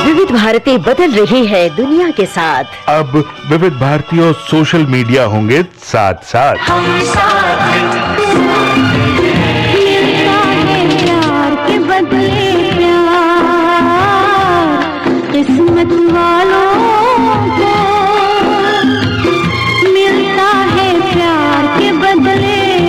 विविध भारती बदल रही है दुनिया के साथ। अब विविध भारती और सोशल मीडिया होंगे साथ साथ। हम साथ मिलता है प्यार के बदले प्यार, किस्मत वालों को मिलता है प्यार के बदले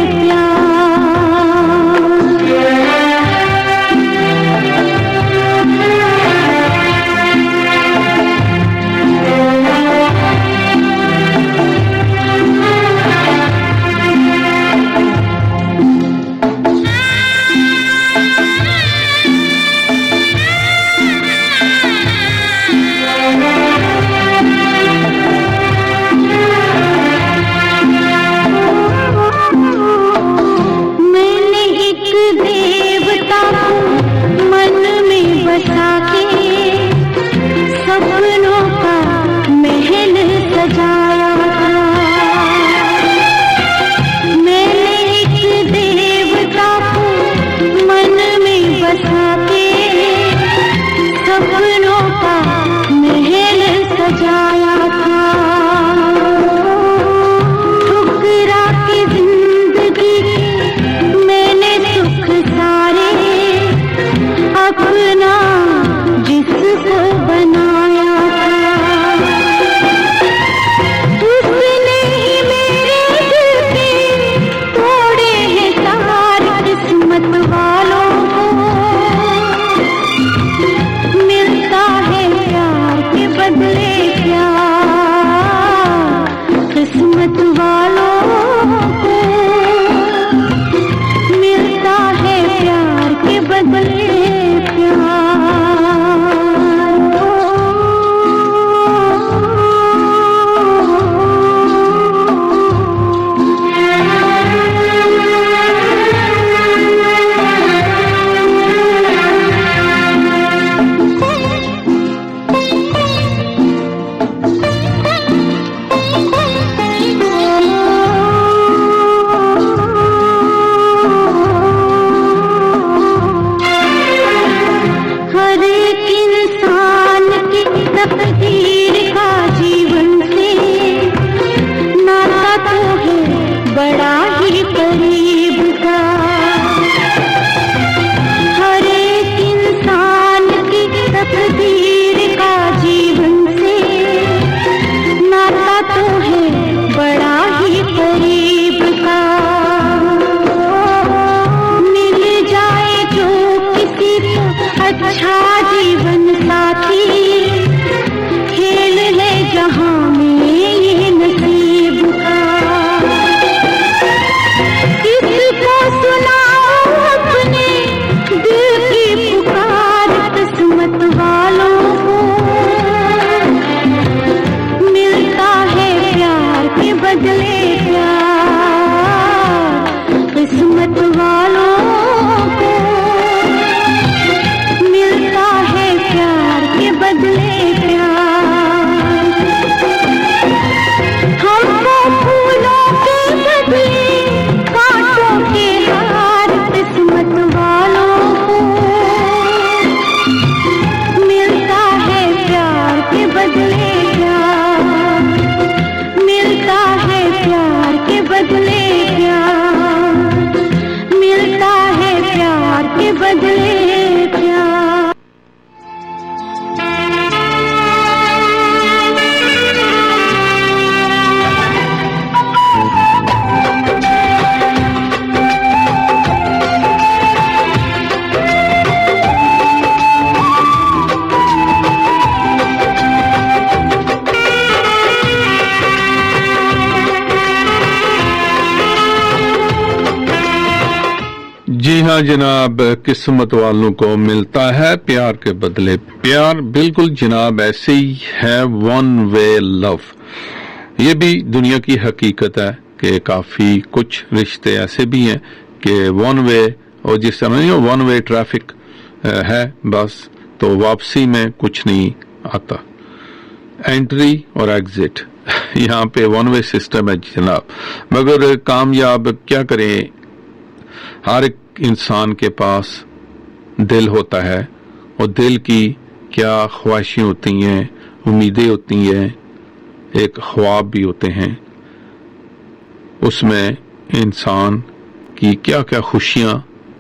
जी हाँ जनाब, किस्मत वालों को मिलता है प्यार के बदले प्यार। बिल्कुल जनाब, ऐसे ही है वन वे लव। ये भी दुनिया की हकीकत है कि काफी कुछ रिश्ते ऐसे भी हैं कि वन वे, और जिस समय वन वे ट्रैफिक है बस, तो वापसी में कुछ नहीं आता, एंट्री और एग्जिट यहाँ पे वन वे सिस्टम है जनाब। मगर कामयाब क्या करें, हर एक इंसान के पास दिल होता है और दिल की क्या ख्वाहिशें होती हैं, उम्मीदें होती हैं, एक ख्वाब भी होते हैं, उसमें इंसान की क्या क्या खुशियां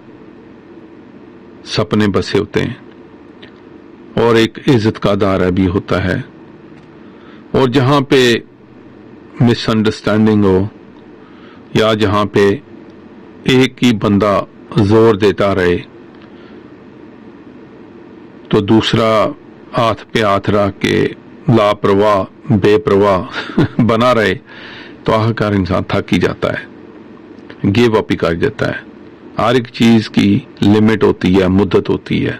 सपने बसे होते हैं, और एक इज्जत का दायरा भी होता है। और जहां पे मिसअंडरस्टैंडिंग हो या जहां पे एक ही बंदा जोर देता रहे तो दूसरा हाथ पे हाथ रख के लापरवाह बेपरवाह बना रहे तो आखिरकार इंसान थक ही जाता है, गिव अप ही कर जाता है। हर एक चीज की लिमिट होती है, मुद्दत होती है,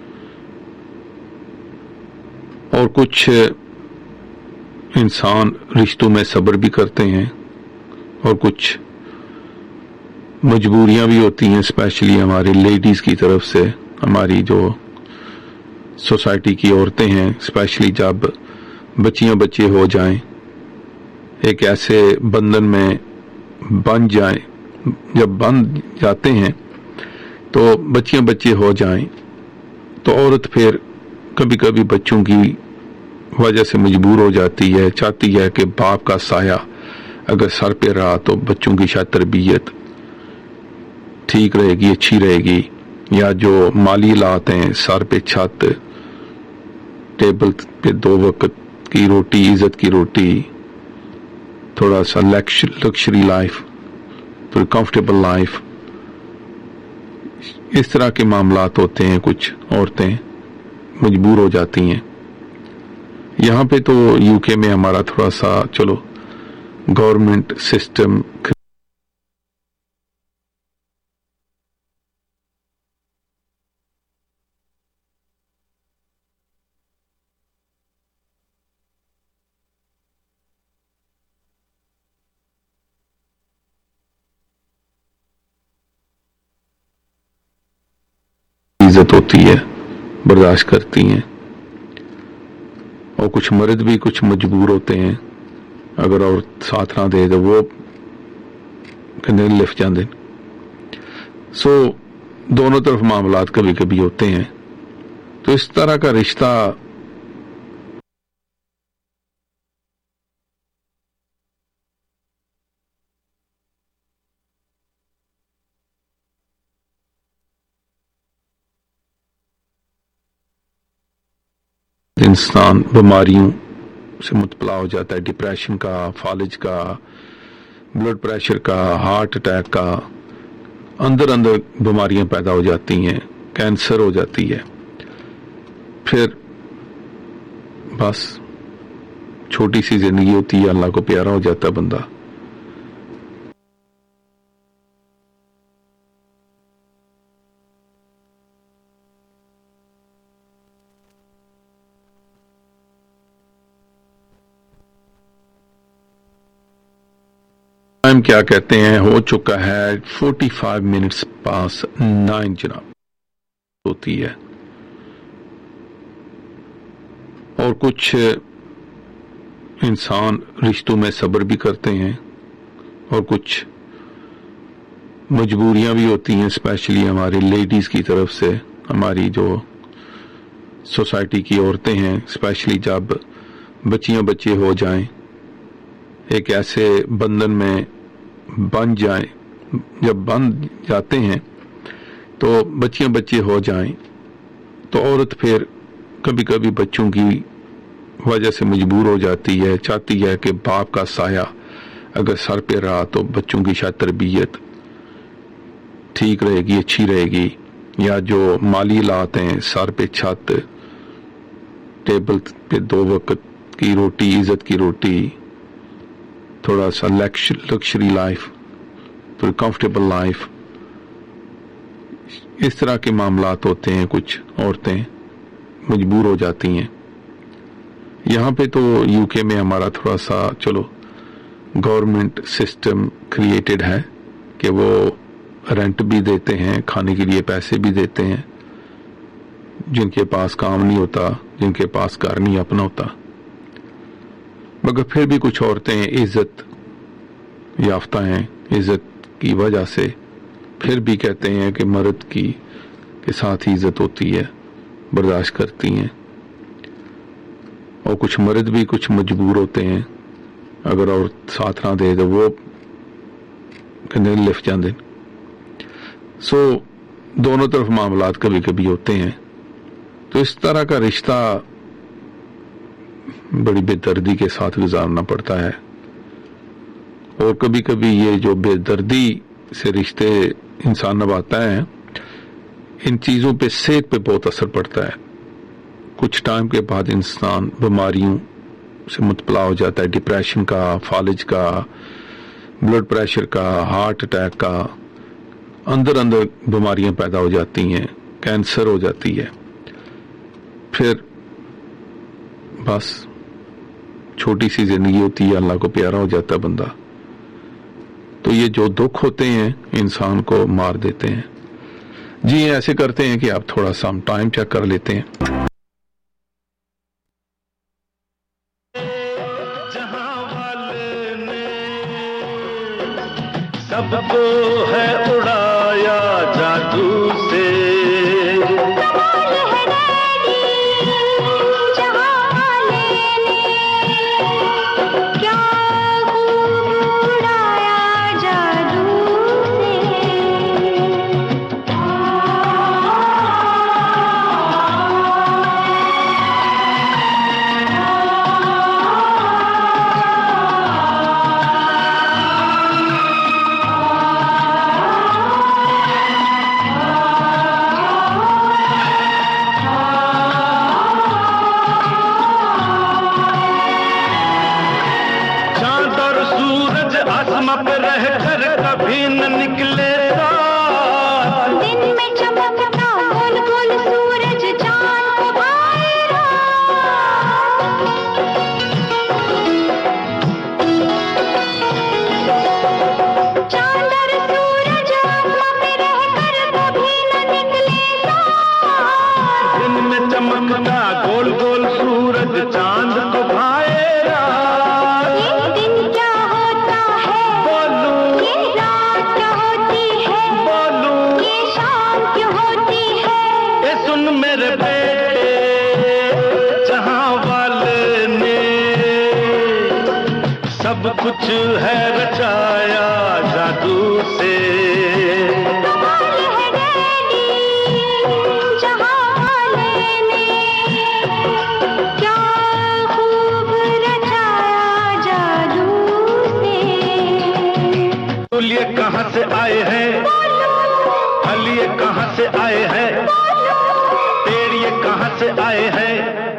और कुछ इंसान रिश्तों में सब्र भी करते हैं और कुछ मजबूरियां भी होती हैं, स्पेशली हमारी लेडीज की तरफ से। हमारी जो सोसाइटी की औरतें हैं, स्पेशली जब बच्चियां बच्चे हो जाएं, एक ऐसे बंधन में बन जाएं, जब बन जाते हैं तो बच्चियां बच्चे हो जाएं तो औरत फिर कभी कभी बच्चों की वजह से मजबूर हो जाती है, चाहती है कि बाप का साया अगर सर पे रहा तो बच्चों की शायद तरबियत ठीक रहेगी, अच्छी रहेगी, या जो माली लाते हैं, सर पे छत, टेबल पे 2 वक्त की रोटी, इज्जत की रोटी, थोड़ा सा लग्जरी लाइफ, थोड़ी कंफर्टेबल लाइफ, इस तरह के मामलात होते हैं। कुछ औरतें मजबूर हो जाती हैं। यहाँ पे तो यूके में हमारा थोड़ा सा चलो गवर्नमेंट सिस्टम इज्जत होती है, बर्दाश्त करती हैं, और कुछ मर्द भी कुछ मजबूर होते हैं, अगर और साथ ना दे तो वो कहते लिफ्ट जाते। सो दोनों तरफ मामलात कभी कभी होते हैं। तो इस तरह का रिश्ता इंसान बीमारियों से मुब्तला हो जाता है, डिप्रेशन का, फालिज का, ब्लड प्रेशर का, हार्ट अटैक का, अंदर अंदर बीमारियां पैदा हो जाती हैं, कैंसर हो जाती है, फिर बस छोटी सी जिंदगी होती है, अल्लाह को प्यारा हो जाता है बंदा। टाइम क्या कहते हैं, हो चुका है 45 मिनट्स पास 9 जनाब होती है। और कुछ इंसान रिश्तों में सब्र भी करते हैं और कुछ मजबूरियां भी होती हैं, स्पेशली हमारी लेडीज की तरफ से। हमारी जो सोसाइटी की औरतें हैं, स्पेशली जब बच्चियां बच्चे हो जाएं, एक ऐसे बंधन में बन जाएं, जब बन जाते हैं तो बच्चियां बच्चे हो जाएं तो औरत फिर कभी कभी बच्चों की वजह से मजबूर हो जाती है, चाहती है कि बाप का साया अगर सर पे रहा तो बच्चों की शायद तरबियत ठीक रहेगी, अच्छी रहेगी, या जो माली लाते हैं, सर पे छत, टेबल पे 2 वक्त की रोटी, इज्जत की रोटी, थोड़ा सा लग्जरी लाइफ, थोड़ी कंफर्टेबल लाइफ, इस तरह के मामलात होते हैं। कुछ औरतें मजबूर हो जाती हैं। यहाँ पे तो यूके में हमारा थोड़ा सा चलो गवर्नमेंट सिस्टम क्रिएटेड है कि वो रेंट भी देते हैं, खाने के लिए पैसे भी देते हैं, जिनके पास काम नहीं होता, जिनके पास घर नहीं अपना होता। मगर फिर भी कुछ औरतें इज्जत याफ्ता हैं, इज्जत की वजह से फिर भी कहते हैं कि मर्द की के साथ ही इज्जत होती है, बर्दाश्त करती हैं, और कुछ मर्द भी कुछ मजबूर होते हैं, अगर औरत साथ ना दे तो वो कहने लिफ जाते। सो दोनों तरफ मामलात कभी कभी होते हैं। तो इस तरह का रिश्ता बड़ी बेदर्दी के साथ गुजारना पड़ता है। और कभी कभी ये जो बेदर्दी से रिश्ते इंसान निभाता है, इन चीजों पे सेहत पे बहुत असर पड़ता है। कुछ टाइम के बाद इंसान बीमारियों से मुब्तला हो जाता है, डिप्रेशन का, फालिज का, ब्लड प्रेशर का, हार्ट अटैक का, अंदर अंदर बीमारियां पैदा हो जाती हैं, कैंसर हो जाती है। फिर बस छोटी सी जिंदगी होती है, अल्लाह को प्यारा हो जाता है बंदा। तो ये जो दुख होते हैं इंसान को मार देते हैं। जी ऐसे करते हैं कि आप थोड़ा सा टाइम चेक कर लेते हैं। सबको है उड़ाया जादू से, कुछ है रचाया जादू से। क्या खूब रचाया जादू से। फूल ये कहाँ से आए हैं, फल ये कहाँ से आए हैं, पेड़ ये कहाँ से आए हैं।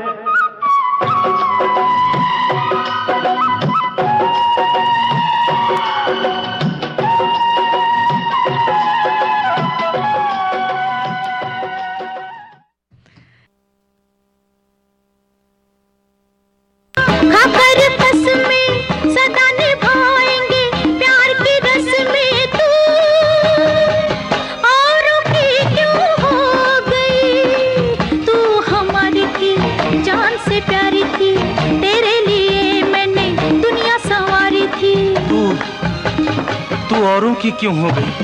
औरों की क्यों हो गई?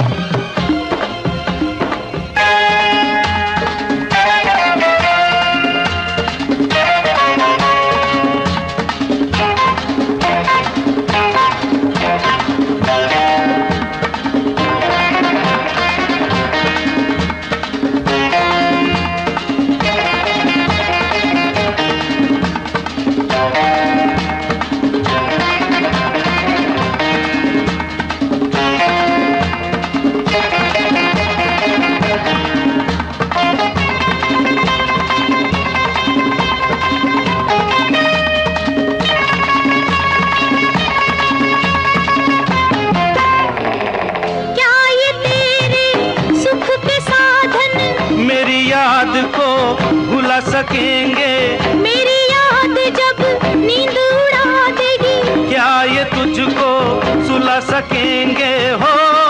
सकेंगे मेरी याद जब नींद उड़ा देगी, क्या ये तुझको सुला सकेंगे हो,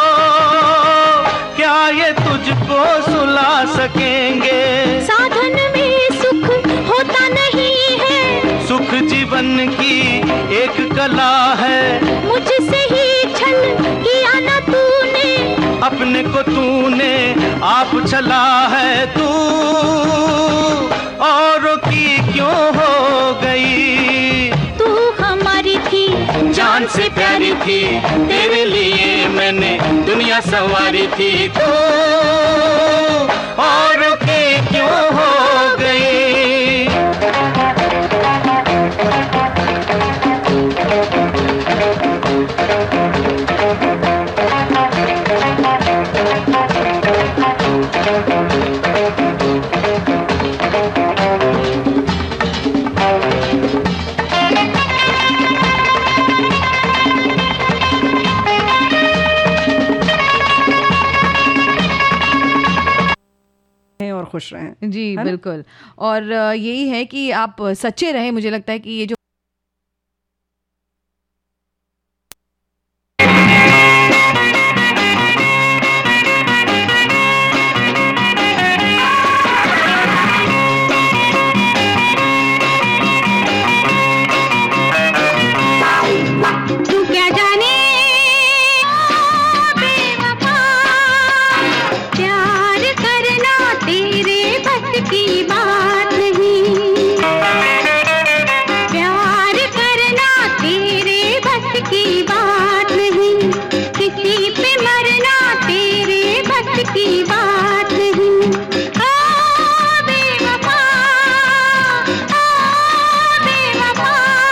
क्या ये तुझको सुला सकेंगे। साधन में सुख होता नहीं है, सुख जीवन की एक कला है। मुझसे ही छल किया न तूने, अपने को तूने आप छला है। तू औरों की क्यों हो गई? से प्यारी थी, तेरे लिए मैंने दुनिया संवारी थी। तू औरों के क्यों हो गई? और खुश रहें जी है ना? बिल्कुल। और यही है कि आप सच्चे रहे। मुझे लगता है कि ये जो तू क्या जाने बेवफा, प्यार करना तेरे बस की बात नहीं। प्यार करना तेरे बस की बात नहीं, किसी पे मरना तेरे बस की बात नहीं। ओ बेवफा, ओ बेवफा।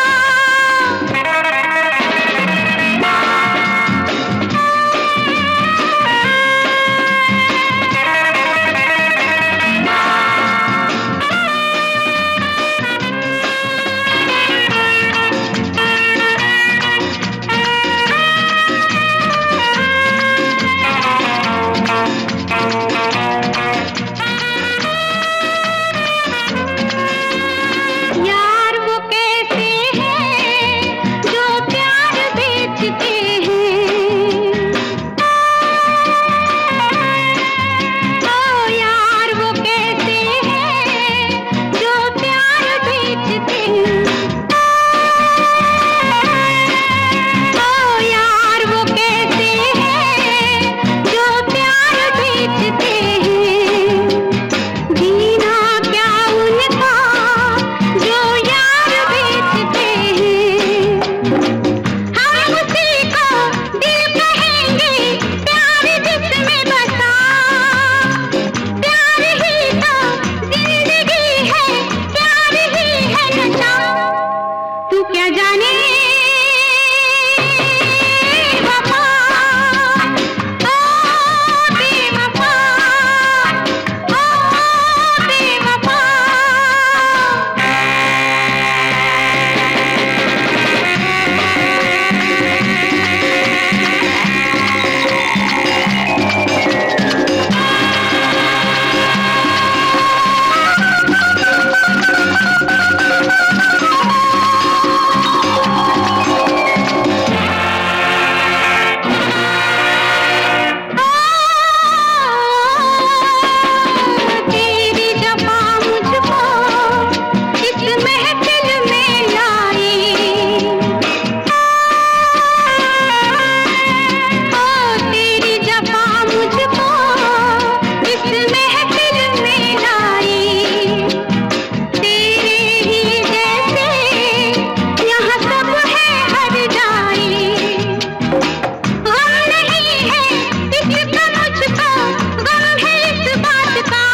यार वो कैसे हैं जो प्यार बेचते हैं। ओ यार वो कैसे हैं जो प्यार बेचते हैं। ओ यार वो कैसे हैं जो प्यार बेचते हैं। जीना क्या उनका जो यार बेचते हैं। हम उसी को दिल कहेंगे, प्यार जिसमें बसा। प्यार ही तो जिंदगी है, प्यार ही है नशा। तू क्या जाने वफा, ओ बेवफा, ओ बेवफा। तेरी जफा मुझको इस महफिल में लाई। ओ तेरी जफा मुझको इस महफिल में लाई। तेरे ही जैसे यहाँ सब है हर जाई। गम नहीं है इसका मुझको, गम है इस बात का,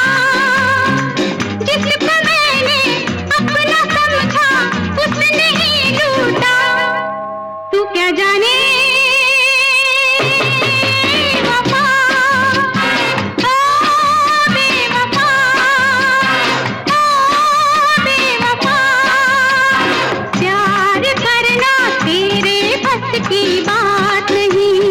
जिसको मैंने अपना समझा उसने ही लूटा। तू क्या जाने वफा, ओ बेवफा, ओ बेवफा। प्यार करना तेरे बस की बात नहीं,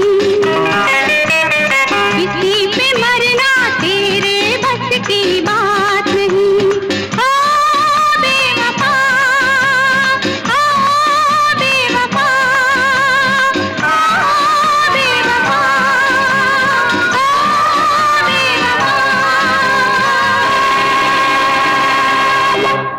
किसी पे मरना तेरे बस की बात नहीं। ओ बेवफा, ओ बेवफा, ओ बेवफा, ओ बेवफा।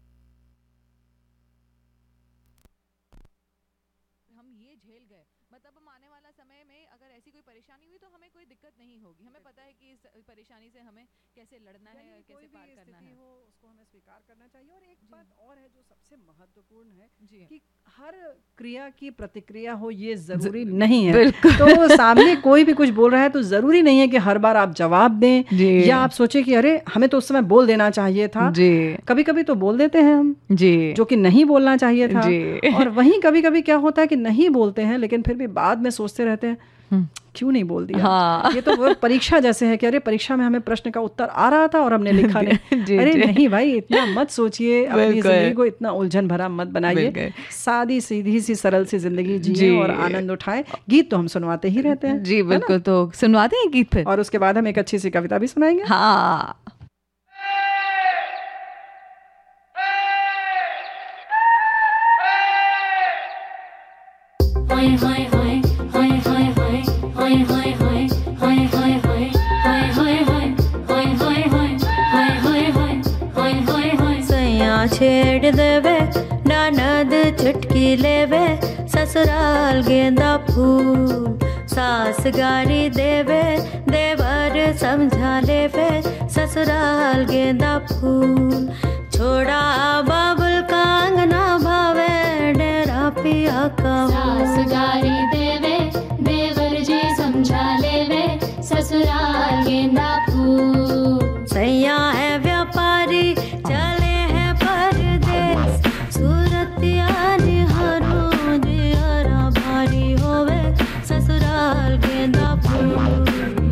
हम ये झेल गए, मतलब अब हम आने वाला समय में अगर ऐसी कोई परेशानी हुई तो हमें कोई दिक्कत नहीं होगी, हमें पता है कि इस परेशानी से हमें कैसे लड़ना है और कैसे पार करना है। हो उसको हमें स्वीकार करना चाहिए। और एक बात और है जो सबसे महत्वपूर्ण है जी। कि हर क्रिया की प्रतिक्रिया हो ये जरूरी नहीं है। तो सामने कोई भी कुछ बोल रहा है तो जरूरी नहीं है कि हर बार आप जवाब दें या आप सोचे कि अरे हमें तो उस समय बोल देना चाहिए था। कभी कभी तो बोल देते हैं हम जो कि नहीं बोलना चाहिए था। और वहीं कभी कभी क्या होता है कि नहीं बोलते हैं लेकिन फिर भी बाद में सोचते रहते हैं क्यों नहीं बोल दिया। हाँ। ये तो वो परीक्षा जैसे है कि अरे परीक्षा में हमें प्रश्न का उत्तर आ रहा था और हमने लिखा नहीं। अरे नहीं भाई, इतना मत सोचिए, अपनी जिंदगी को इतना उलझन भरा मत बनाइए, सादी सीधी सी सरल सी जिंदगी जिए और आनंद उठाएं। गीत तो हम सुनवाते ही रहते हैं जी, बिल्कुल। तो सुनवाते हैं गीत फिर, और उसके बाद हम एक अच्छी सी कविता भी सुनाएंगे। हाँ। छेड़ देवे ननद चुटकी लेवे, ससुराल गेंदा फूल सास गारी देवे, देवर समझा लेवे, ससुराल गेंदा फूल। छोड़ा बाबुल का अंगना भावे, डेरा पिया का सास गारी देवे, देवर जी समझा लेवे, ससुराल गेंदा फूल। सैया है व्यापारी चले हैं परदेस, सूरतिया निहारो जियारा भारी होवे, ससुराल गेंदा फूल।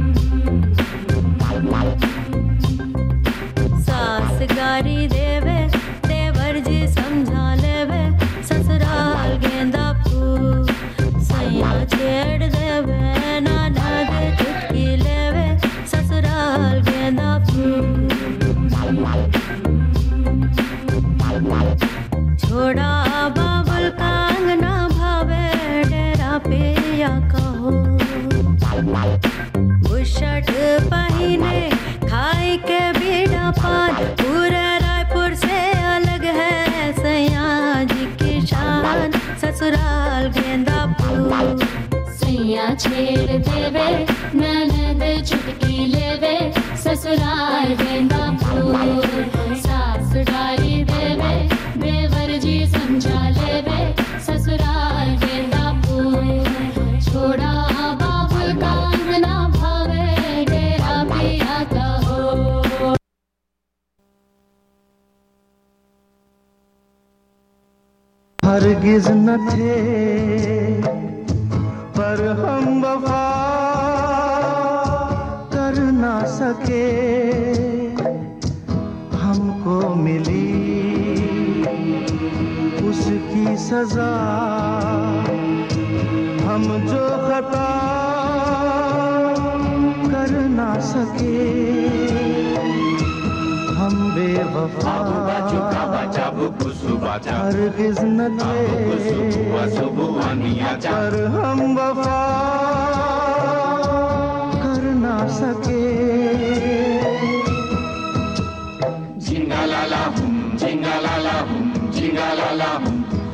सास गारी देवे, देवर जी समझा लेवे, ससुराल गेंदा फूल। सैया छेड़ देवे ननद चुटकी लेवे, ससुराल गेंदा फूल। छोड़ा बाबुल का अंगना भावे, डेरा पिया कहो। बुशर्ट पहने खाई के बीड़ा पान, पूरे रायपुर से अलग है सैया जी की शान, ससुराल गेंदा फूल। सैया छेड़ देवे ननद चुटकी लेवे, ससुराल गेंदा फूल। सास गारी देवे, देवर जी समझा लेवे, ससुराल गेंदा फूल। छोड़ा बाबुल का अंगना भावे, डेरा पिया का हो। हरगिज न थे पर हम वफा कर ना सके, हमको मिली उसकी सजा। हम जो खता कर ना सके, हम बेवफा हरगिज न थे पर हम वफा कर ना सके। जिंगा लाला हम, जिंगा लाला हम, जिंगा लाला हम।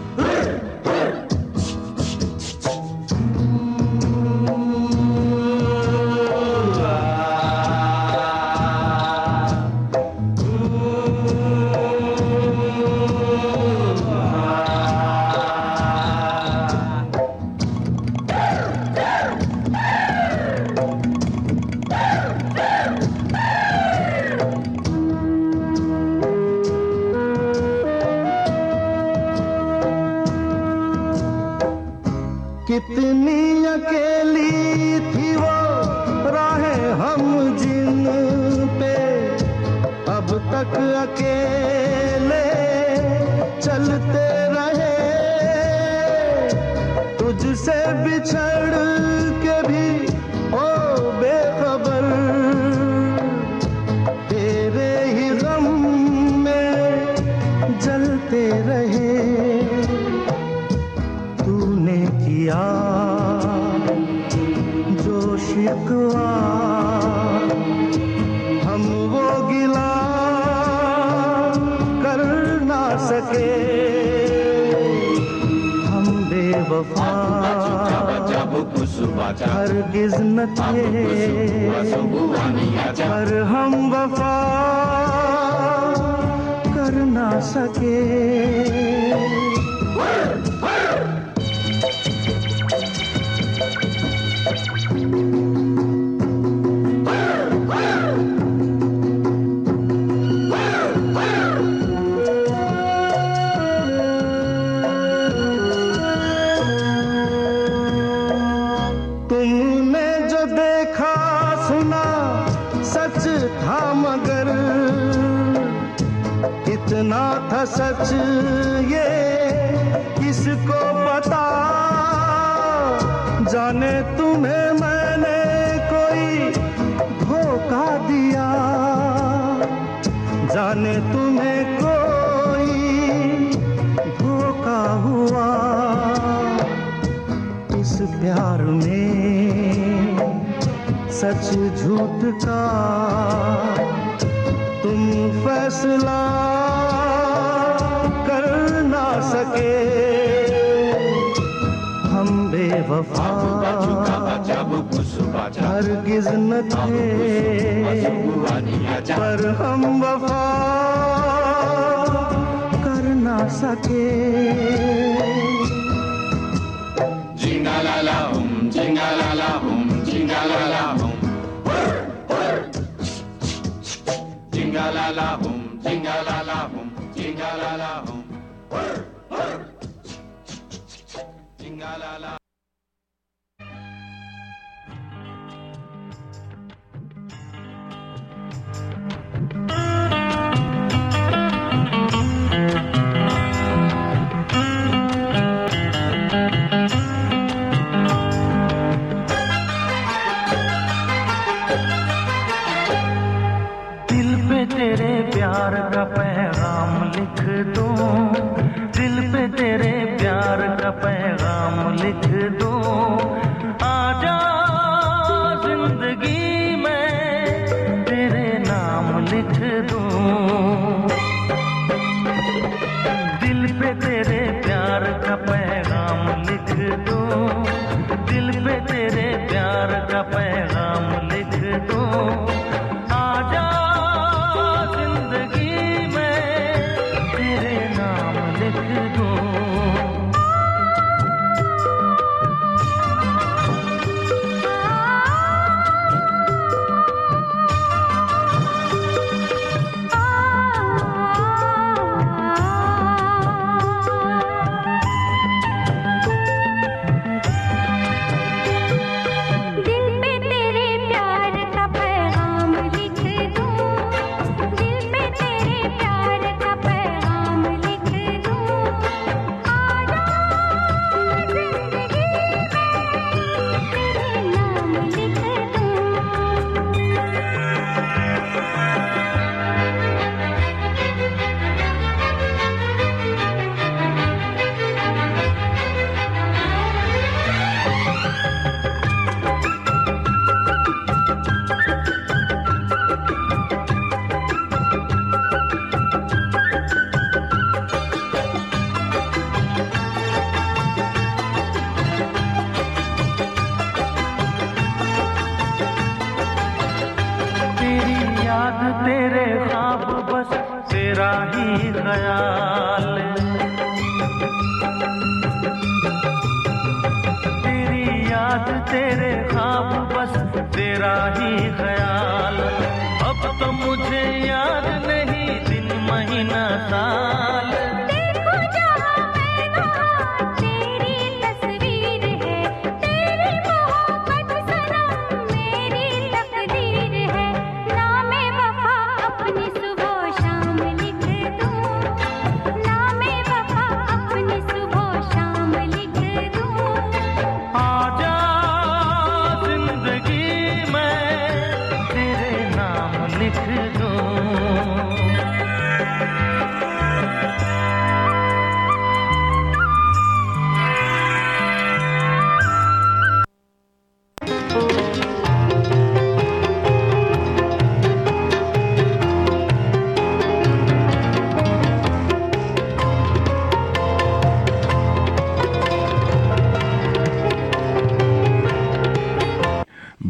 कितनी अकेली थी वो राहें हम जिन पे, अब तक अकेले चलते रहे। तुझसे बिछड़ के भी ओ बेखबर, तेरे ही गम में जलते रहे। तूने किया जो शिकवा, हम वो गिला कर ना सके। हम बेवफा हरगिज न थे पर हम वफा कर ना सके। तुमने जो देखा सुना सच था मगर इतना था सच ये किसको पता। जाने तुम्हें मैंने कोई धोखा दिया, जाने तुम्हें कोई धोखा हुआ। इस प्यार में सच झूठ का तुम फैसला कर ना सके। हम बेवफा हरगिज न थे पर हम वफा कर ना सके। Jingalala hum, jingalala hum, jingalala hum. Jingalala hum, jingalala hum, jingalala hum. Jingalala. तेरे प्यार का पैगाम लिख दूं, दिल पे तेरे प्यार का पैगाम लिख दूं। आजा जिंदगी में तेरे नाम लिख दूं, दिल पे तेरे प्यार का पैगाम लिख दूं, दिल पे तेरे प्यार का पैगाम लिख दूं। आजा तेरे ख्वाब बस तेरा ही ख्याल, तेरी याद तेरे ख्वाब बस तेरा ही ख्याल। अब तो मुझे याद नहीं दिन महीना साल। देखो जहाँ मैं वहाँ तेरी तस्वीर है, तेरी मोहब्बत सनम मेरी तकदीर है। नामे वफा अपनी सुबह शाम लिख दूँ, नामे वफा अपनी सुबह शाम लिख दूँ। आजा जिंदगी में तेरे नाम लिख दूँ।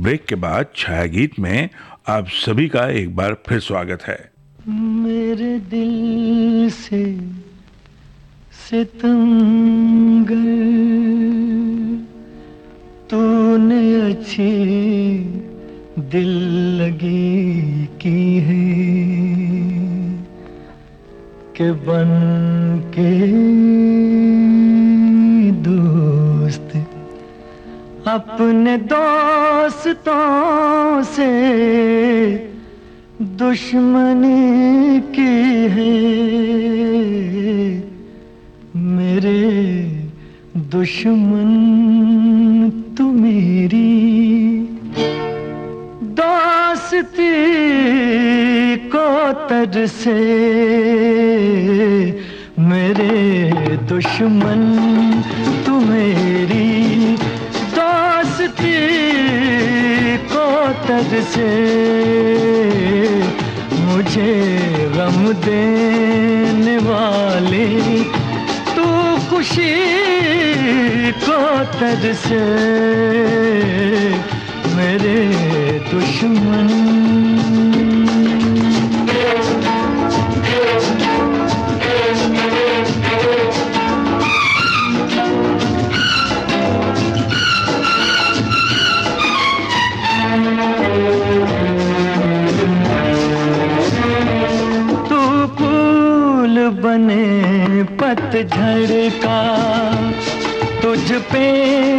ब्रेक के बाद छाया गीत में आप सभी का एक बार फिर स्वागत है। मेरे दिल से सितमगर तूने अच्छी दिल लगी की है कि बन के दोस्त अपने दोस्तों से दुश्मनी की है। मेरे दुश्मन तू मेरी दोस्ती को तरसे। मेरे दुश्मन तू मेरी दोस्ती को तरसे। मुझे गम देने वाले तू खुशी को तरसे। मेरे दुश्मन बने पतझड़ का तुझ पे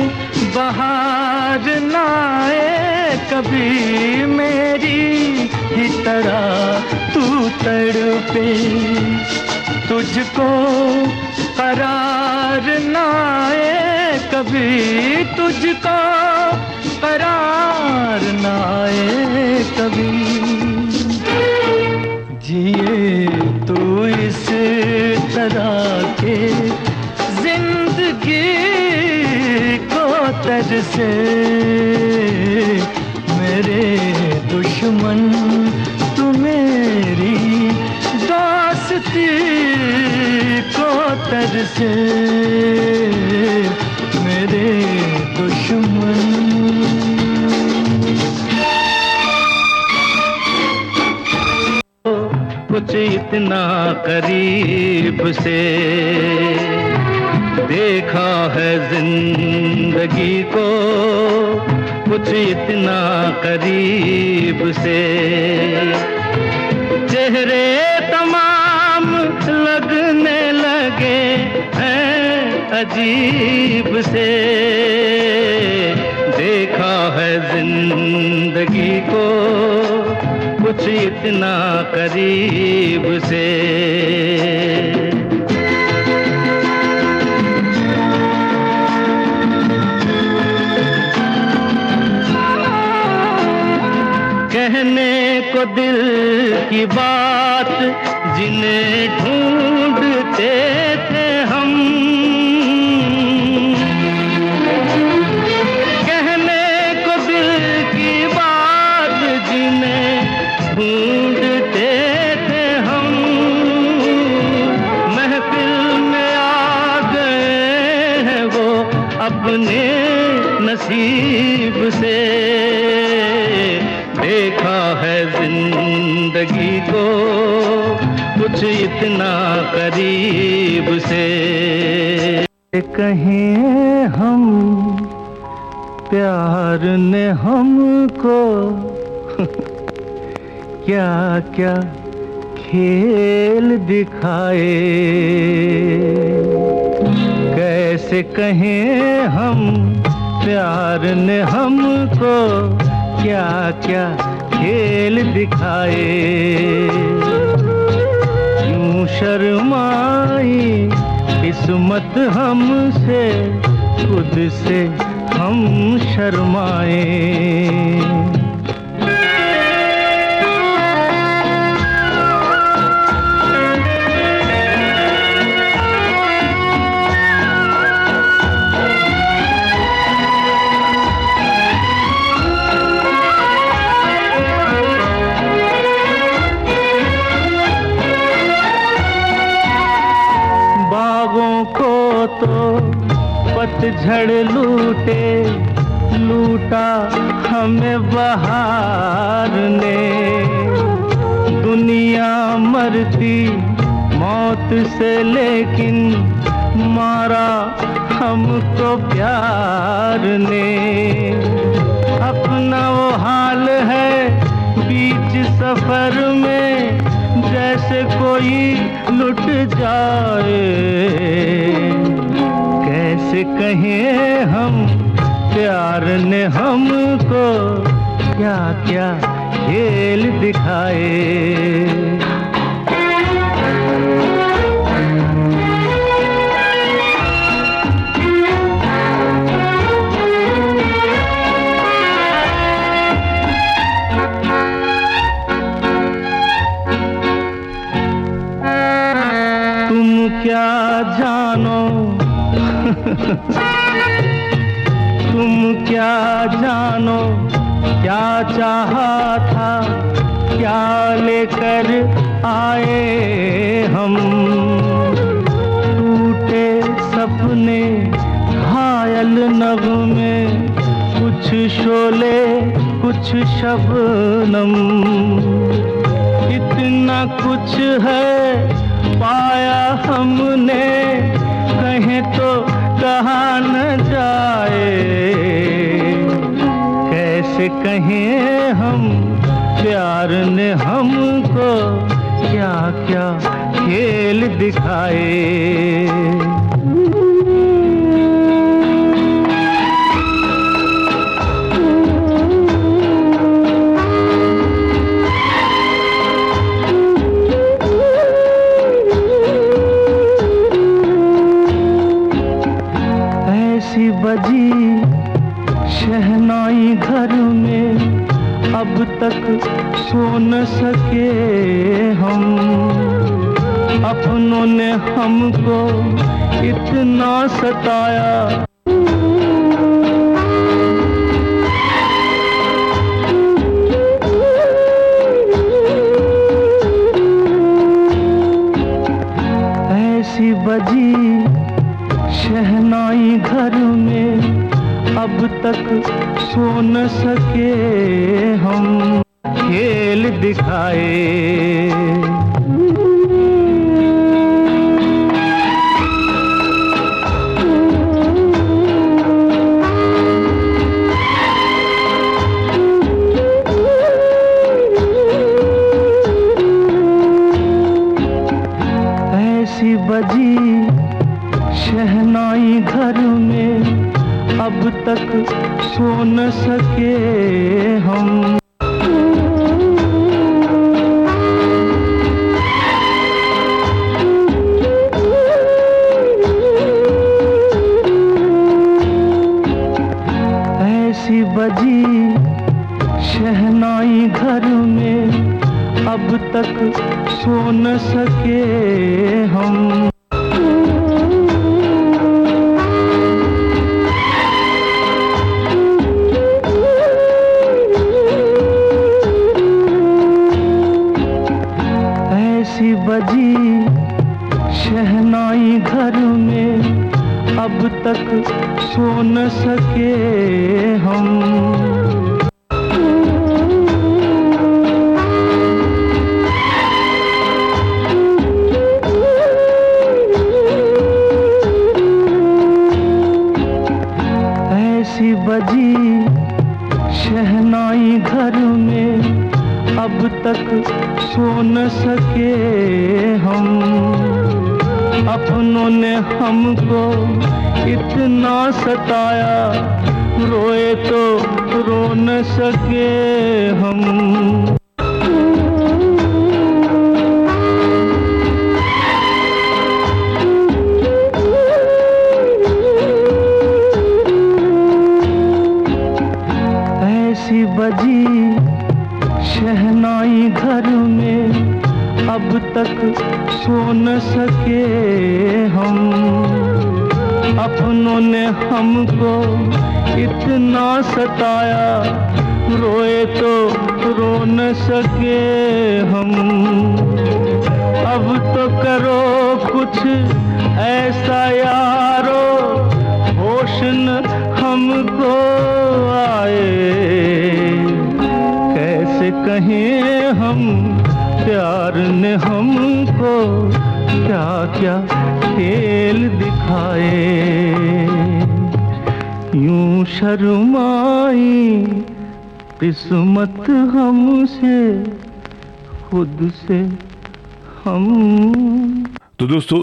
बहार ना आए कभी मेरी ही तरह तू तड़पे। तुझको करार ना आए कभी तुझको करार ना आए कभी। जिए तू इस तरह के जिंदगी को तरसे। मेरे दुश्मन तू मेरी दोस्ती को तरसे। मेरे दुश्मन कुछ इतना करीब से देखा है जिंदगी को। कुछ इतना करीब से चेहरे तमाम लगने लगे हैं अजीब से। देखा है जिंदगी को कुछ इतना करीब से। कहने को दिल की बात जिन्हें ढूंढते थे हम। कहने को दिल की बात जिन्हें ढूंढते थे हम। महफिल में आ गए हैं वो अपने नसीब से। देखा है जिंदगी को कुछ इतना करीब से। कहीं हम प्यार ने हमको क्या क्या खेल दिखाए। कैसे कहें हम प्यार ने हमको क्या क्या खेल दिखाए। यूं शर्माई किस्मत हमसे खुद से हम शर्माए। पतझड़ लूटे लूटा हमें बहार ने, दुनिया मरती मौत से लेकिन मारा हमको प्यार ने। अपना वो हाल है बीच सफर में जैसे कोई लुट जाए, कैसे कहें हम प्यार ने हमको क्या क्या खेल दिखाए। क्या जानो तुम क्या जानो क्या चाहा था, क्या लेकर आए हम। टूटे सपने घायल नगमे, कुछ शोले कुछ शबनम, इतना कुछ है पाया हमने, कहें तो कहा न जाए। कैसे कहें हम प्यार ने हमको क्या क्या खेल दिखाए। बजी शहनाई घर में, अब तक सो न सके हम। अपनों ने हमको इतना सताया, ऐसी बजी शहनाई घर में, अब तक सो न सके हम, खेल दिखाए। ऐसी बजी शहनाई घर में, अब तक सो न सके हम। ऐसी बजी शहनाई घर में, अब तक सो न सके हम। ऐसी बजी शहनाई घर में, अब तक सो न सके हम। ऐसी बजी शहनाई घर में, अब तक सो न सके हम। अपनों ने हमको इतना सताया, रोए तो रो न सके हम। ऐसी बजी शहनाई घर में, अब तक सो न सके हम। अपनों ने हमको इतना सताया, रोए तो रो न सके हम। अब तो करो कुछ ऐसा यारो, होश न हमको आए। शर्माई किस्मत हमसे खुद से हम। तो दोस्तों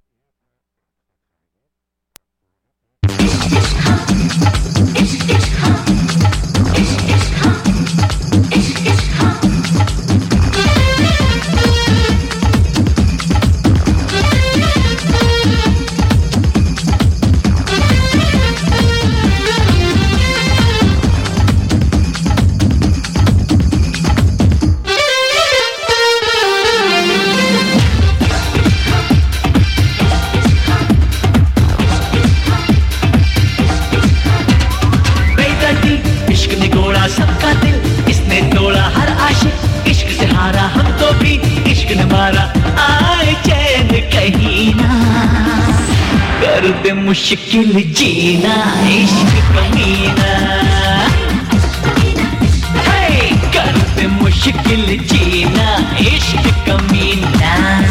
मुश्किल जीना इश्क कमीना, कर दे मुश्किल जीना इश्क कमीना।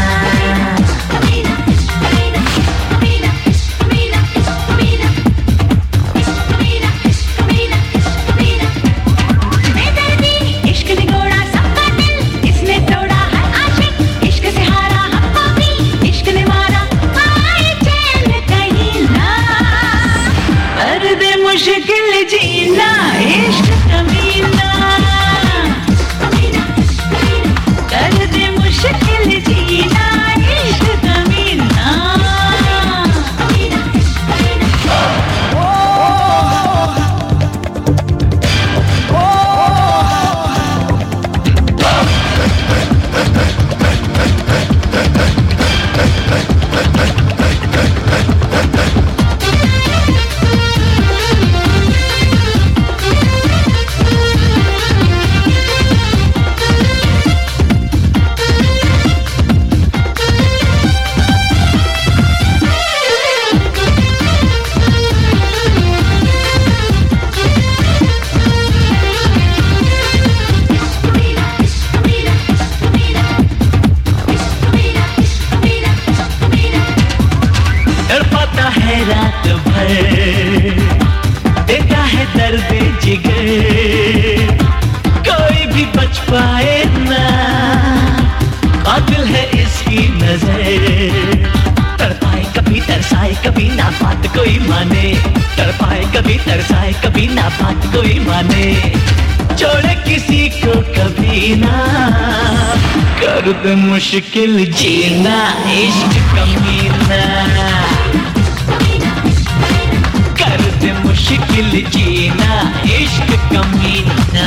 मुश्किल जीना इश्क कमीना, कर दे मुश्किल जीना इश्क कमीना। रात भर देता है दर्द जिगर, कोई भी बच पाए ना, कातिल है इसकी नजर। तड़पाए कभी तरसाए कभी ना बात कोई माने, तड़पाए कभी तरसाए कभी ना बात कोई माने। छोड़े किसी को कभी ना, कर दे मुश्किल जीना इश्क कमीना, कर दे मुश्किल जीना इश्क कमीना।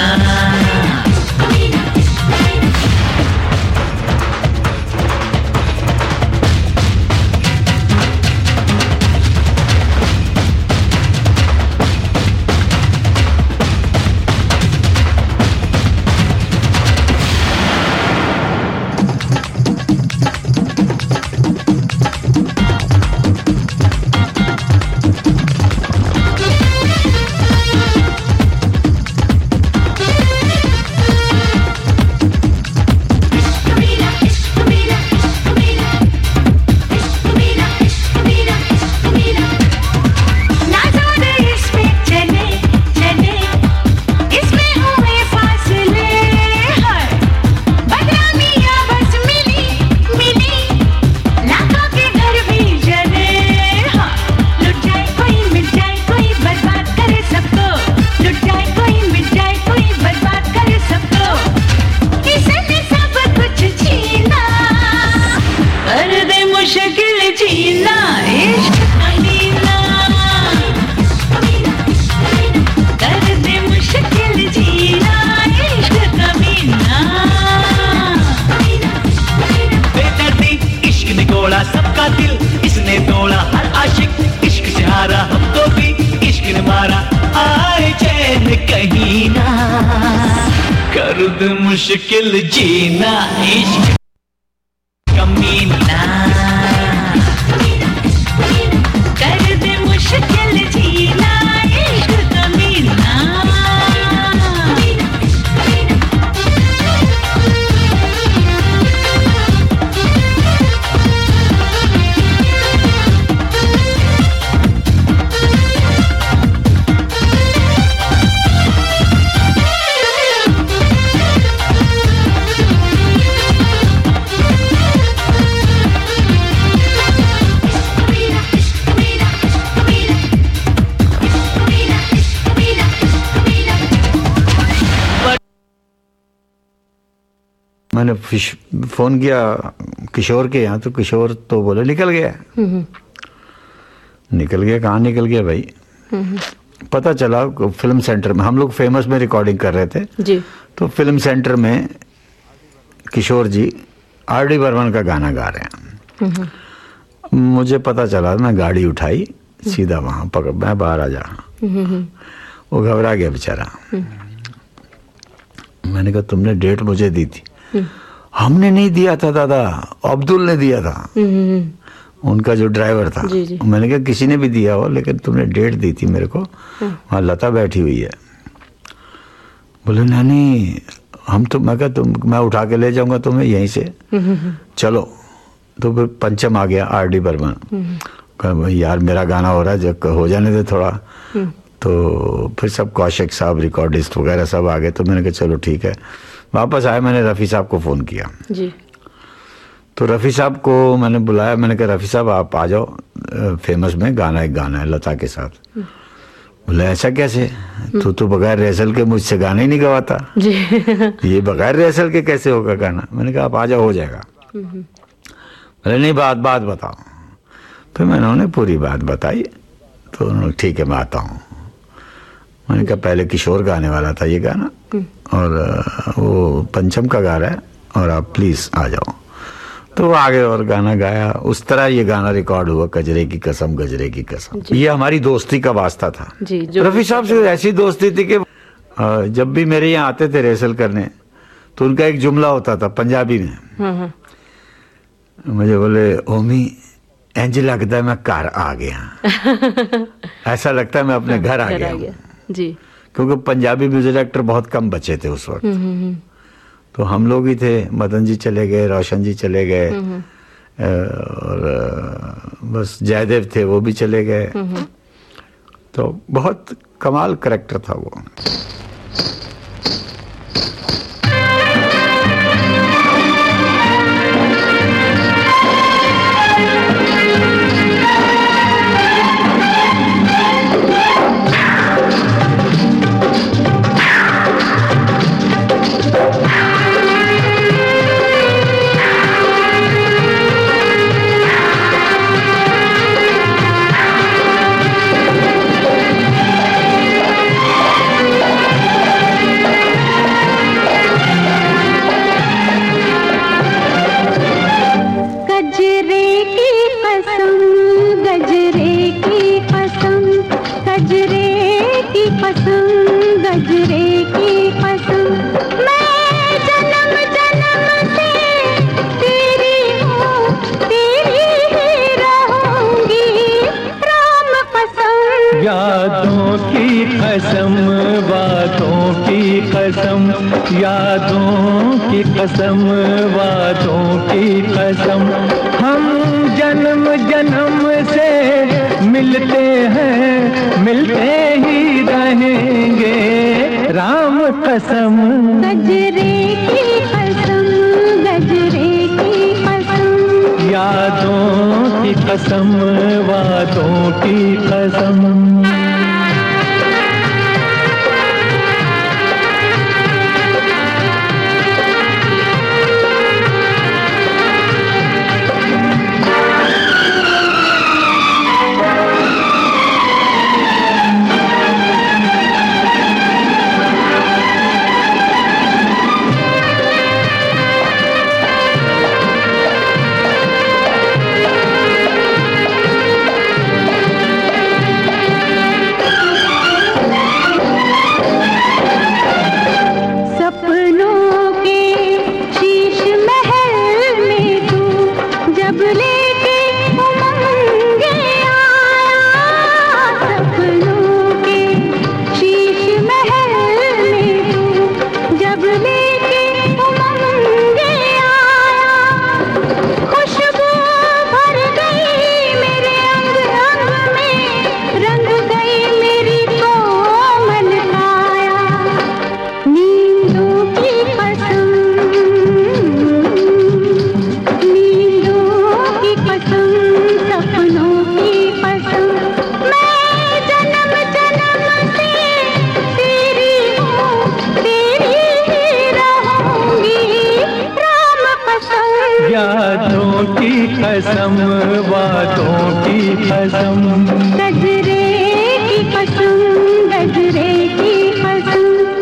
सबका दिल इसने तोड़ा, हर आशिक इश्क से हारा, हमको भी इश्क ने मारा। आए चैन कहीं ना, कर दे मुश्किल जीना इश्क कमीना, कर दे मुश्किल जीना इश्क कमीना। मैंने फ़ोन किया किशोर के यहाँ, तो किशोर तो बोले निकल गया। निकल गया, कहाँ निकल गया भाई? पता चला फिल्म सेंटर में, हम लोग फेमस में रिकॉर्डिंग कर रहे थे जी। तो फिल्म सेंटर में किशोर जी आर.डी. बर्मन का गाना गा रहे हैं। मुझे पता चला, मैं गाड़ी उठाई सीधा वहाँ पकड़, मैं बाहर आ जा। वो घबरा गया बेचारा। मैंने कहा तुमने डेट मुझे दी थी। हमने नहीं दिया था दादा, अब्दुल ने दिया था, उनका जो ड्राइवर था। मैंने कहा किसी ने भी दिया हो, लेकिन तुमने डेट दी थी मेरे को, वहाँ लता बैठी हुई है। बोले नानी हम तो, मैं कहा मैं उठा के ले जाऊंगा तुम्हें यहीं से, चलो। तो फिर पंचम आ गया आर.डी. बर्मन। कहा यार मेरा गाना हो रहा है, जब हो जाने दे थोड़ा। तो फिर सब कौशिक साहब, रिकॉर्डिस्ट वगैरह सब आ गए। तो मैंने कहा चलो ठीक है। वापस आए, मैंने रफ़ी साहब को फ़ोन किया जी। तो रफ़ी साहब को मैंने बुलाया, मैंने कहा रफ़ी साहब आप आ जाओ, फेमस में एक गाना है लता के साथ। बोले ऐसा कैसे? तो बगैर रिहर्सल के मुझसे गाना ही नहीं गवाता जी। ये बगैर रिहर्सल के कैसे होगा गाना? मैंने कहा आप आ जाओ, हो जाएगा। बोले नहीं बात बताओ। फिर मैंने उन्हें पूरी बात बताई। तो उन्होंने ठीक है मैं आता हूँ। मैंने कहा पहले किशोर गाने वाला था ये गाना, और वो पंचम का गा रहा है, और आप प्लीज़ आ जाओ। तो वो आगे और गाना गाया। उस तरह ये गाना रिकॉर्ड हुआ, गजरे की कसम, गजरे की कसम। ये हमारी दोस्ती का वास्ता था जी। रफ़ी साहब से ऐसी दोस्ती थी कि जब भी मेरे यहाँ आते थे रिहर्सल करने, तो उनका एक जुमला होता था पंजाबी में। मुझे बोले ओमी इंज लगता है मैं घर आ गया। ऐसा लगता है मैं अपने घर आ गया जी। क्योंकि पंजाबी म्यूजिक डायरेक्टर बहुत कम बचे थे उस वक्त। तो हम लोग ही थे, मदन जी चले गए, रोशन जी चले गए, और बस जयदेव थे वो भी चले गए। तो बहुत कमाल करैक्टर था वो। यादों की कसम, बातों की कसम, यादों की कसम, बातों की कसम, हम जन्म जन्म से मिलते हैं, मिलते ही रहेंगे, राम कसम। गजरे की कसम, गजरे की कसम, यादों की कसम, बातों की कसम। कसम, बातों की कसम, गजरे की कसम, गजरे की कसम।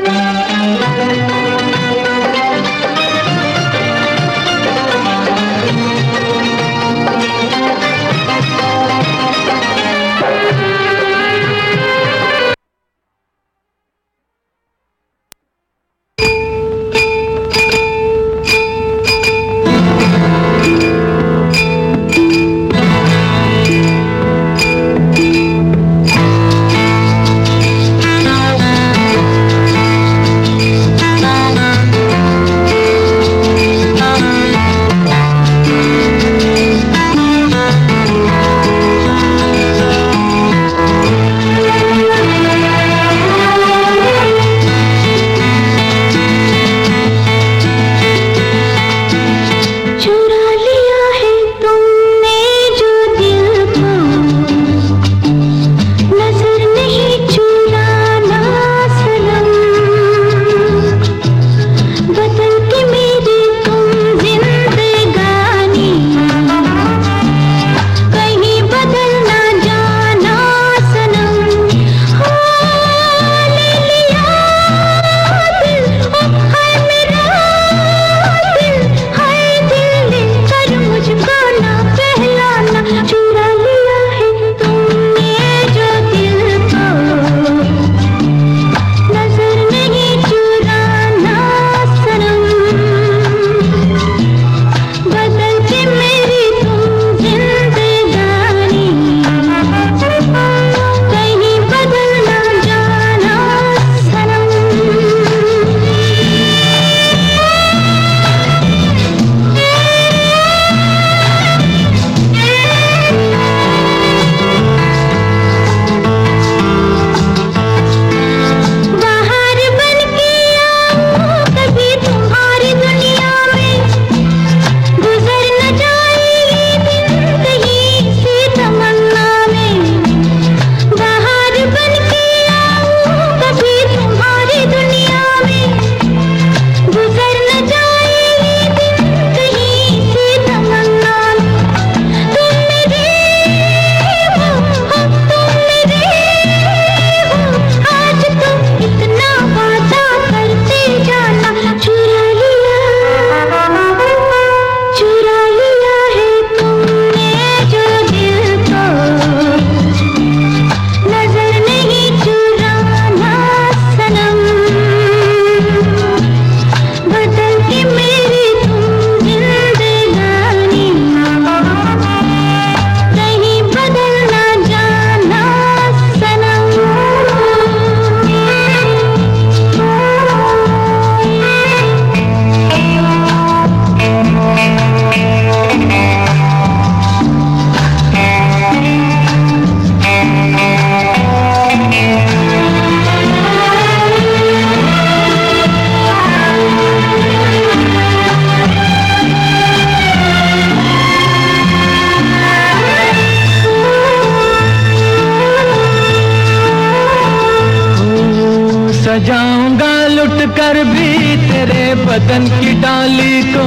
सजाऊंगा लुट कर भी तेरे बदन की डाली को,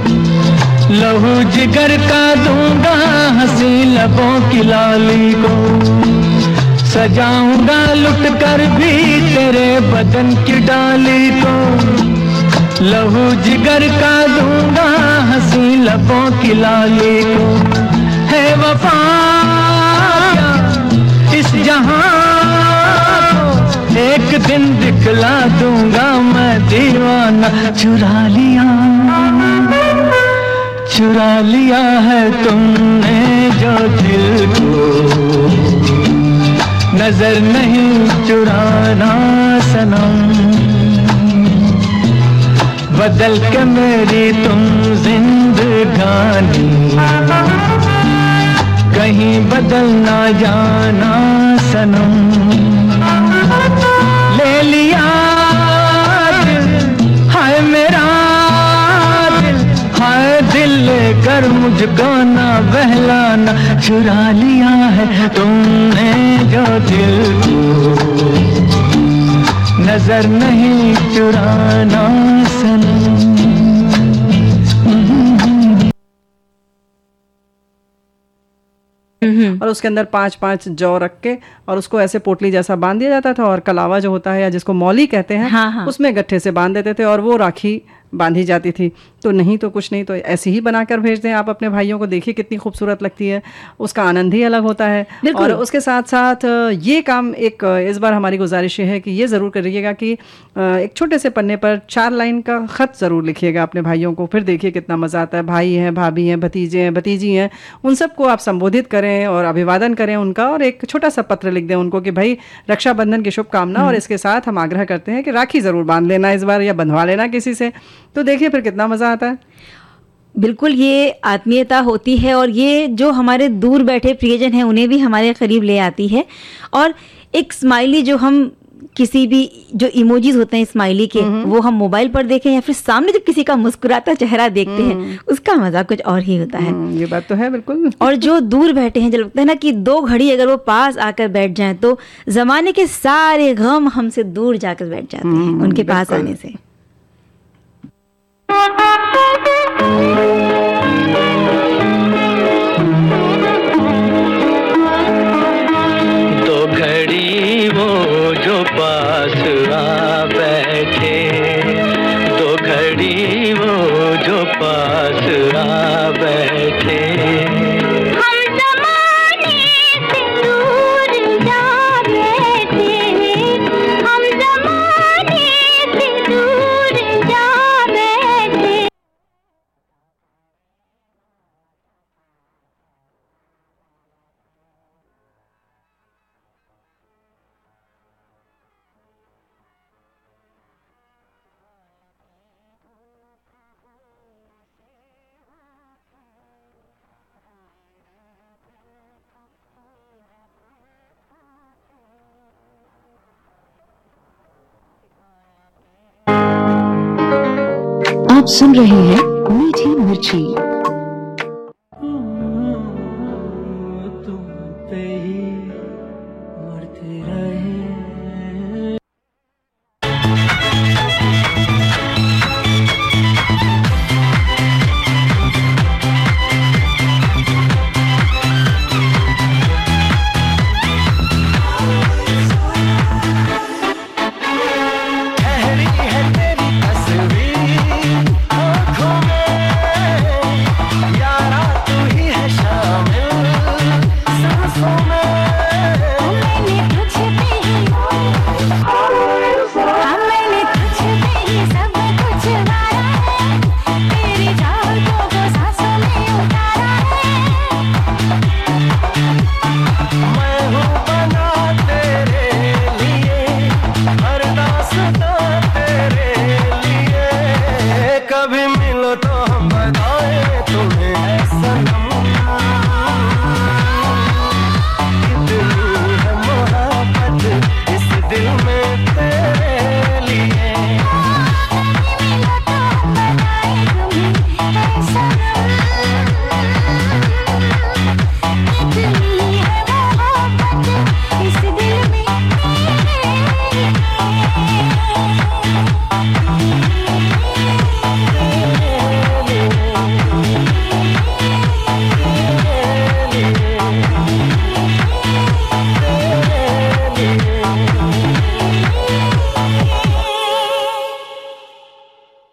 लहू जिगर का दूंगा हंसी लबों की लाली को। सजाऊंगा लुट कर भी तेरे बदन की डाली को, लहू जिगर का दूंगा हंसी लबों की लाली को। है वफा इस जहां एक दिन दिखला दूंगा मैं दीवाना। चुरा लिया है तुमने जो दिल को, नजर नहीं चुराना सनम। बदल के मेरी तुम जिंदगानी, कहीं बदल ना जाना सनम। ले लिया दिल, हाय मेरा दिल, हाय दिल लेकर मुझको ना बहलाना। चुरा लिया है तुमने जो दिल को, नजर नहीं चुराना सनम। और उसके अंदर 5-5 जौ रख के और उसको ऐसे पोटली जैसा बांध दिया जाता था, और कलावा जो होता है या जिसको मौली कहते हैं, उसमें गट्ठे से बांध देते थे और वो राखी बांधी जाती थी। तो नहीं तो कुछ नहीं, तो ऐसे ही बनाकर भेज दें आप अपने भाइयों को, देखिए कितनी खूबसूरत लगती है, उसका आनंद ही अलग होता है। और उसके साथ साथ ये काम एक इस बार हमारी गुजारिश है कि ये ज़रूर करिएगा कि एक छोटे से पन्ने पर 4 लाइन का ख़त ज़रूर लिखिएगा अपने भाइयों को, फिर देखिए कितना मज़ा आता है। भाई हैं, भाभी हैं, भतीजे हैं, भतीजी हैं, उन सबको आप संबोधित करें और अभिवादन करें उनका, और एक छोटा सा पत्र लिख दें उनको कि भाई रक्षाबंधन की शुभकामना, और इसके साथ हम आग्रह करते हैं कि राखी ज़रूर बांध लेना इस बार, या बंधवा लेना किसी से। तो देखिए फिर कितना मज़ा आता है। बिल्कुल, ये आत्मीयता होती है, और ये जो हमारे दूर बैठे प्रियजन हैं उन्हें भी हमारे करीब ले आती है। और एक स्माइली, जो हम किसी भी जो इमोजीज होते हैं स्माइली के, वो हम मोबाइल पर देखें या फिर सामने जब किसी का मुस्कुराता चेहरा देखते हैं, उसका मजा कुछ और ही होता है। ये बात तो है बिल्कुल। और जो दूर बैठे हैं, जब लगता है ना कि 2 घड़ी अगर वो पास आकर बैठ जाएं तो जमाने के सारे गम हमसे दूर जाकर बैठ जाते हैं उनके पास आने से। दो घड़ी वो जो पास आ बैठे, 2 घड़ी वो जो पास आ बैठे, हम ज़माने से दूर जा बैठे, हम ज़माने से दूर जा बैठे। आप सुन रहे हैं मीठी मिर्ची।